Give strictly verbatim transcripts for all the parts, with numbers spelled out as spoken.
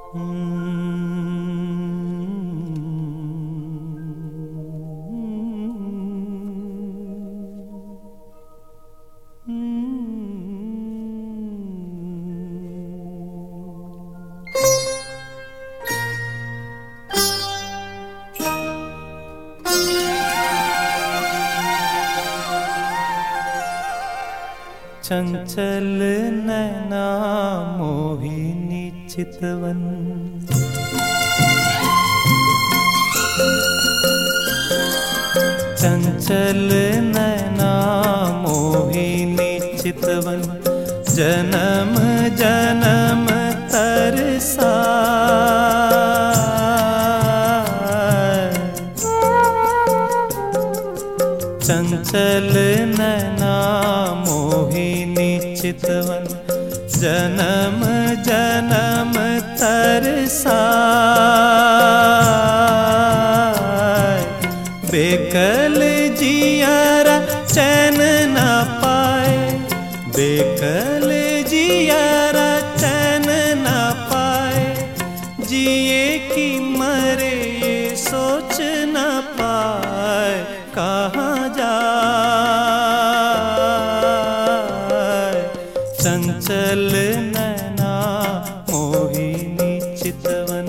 चंचल नैना मोहिनी चितवन, चंचल नैना मोहिनी चितवन, जन्म जन्म तरसा चंचल नैना मोहिनी चितवन, जन्म जन्म तरसा बेकल जियारा चैन न पाए, बेकल जियारा चैन न पाए, जिए कि मरे ये सोच न पाए, कहाँ जाए चंचल नैना मोहिनी चितवन।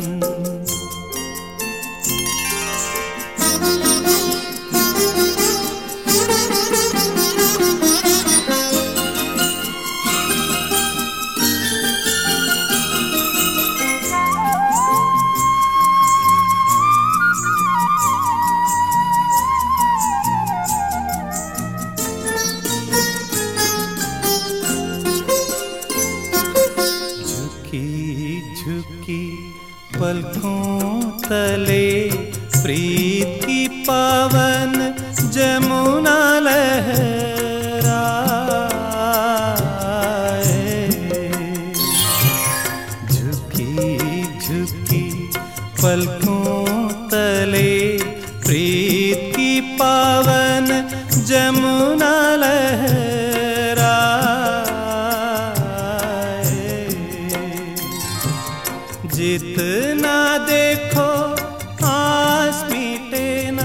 झुकी पलकों तले प्रीत की पावन जमुना लहराए, झुकी झुकी पलकों तले प्रीत की पावन जमुना लहराए, जितना देखो आस मिटे ना,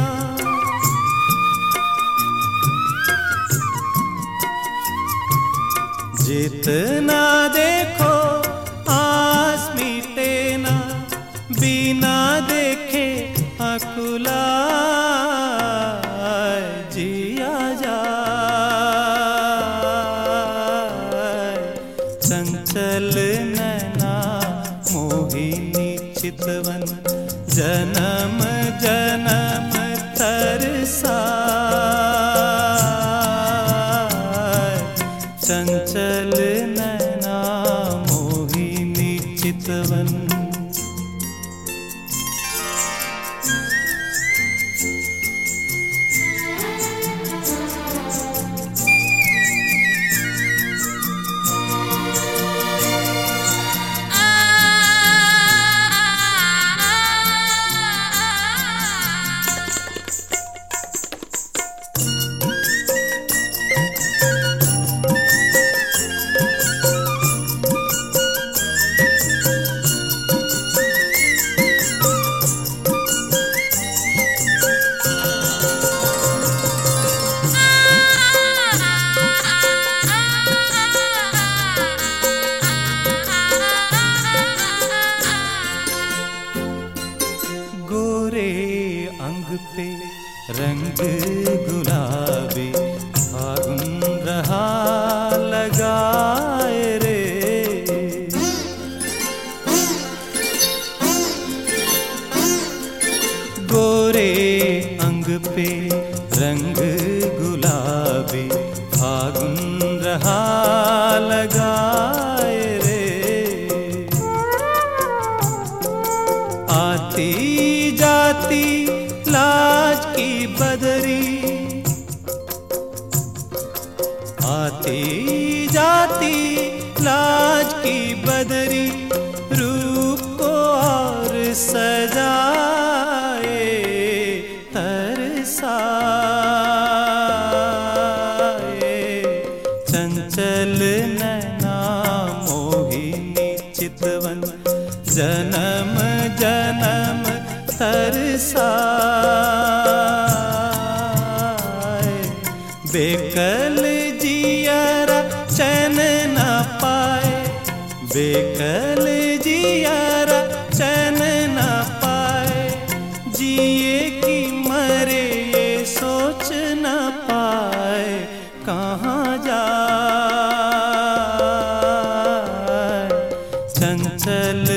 जितना देखो आस मिटे ना, बिना देखे अकुलाए जिया जाए चंचल नैना मोहिनी चितवन, जन्म जन्म तरसा चंचल नैना मोहिनी चितवन। अंग पे रंग गुलाबी फागुन रहा लगाए रे, गोरे अंग पे रंग गुलाबी फागुन रहा लगाए रे, आती जाती लाज की बदरी, आती जाती लाज की बदरी, रूप को और सजाए तरसाए चंचल नैना मोहिनी चितवन, जन्म जन्म तरसाए। बेकल जियरा चैन न पाए, बेकल जियरा चैन न पाए। जिए कि मरे ये सोच न पाए, कहाँ जाए। चंचल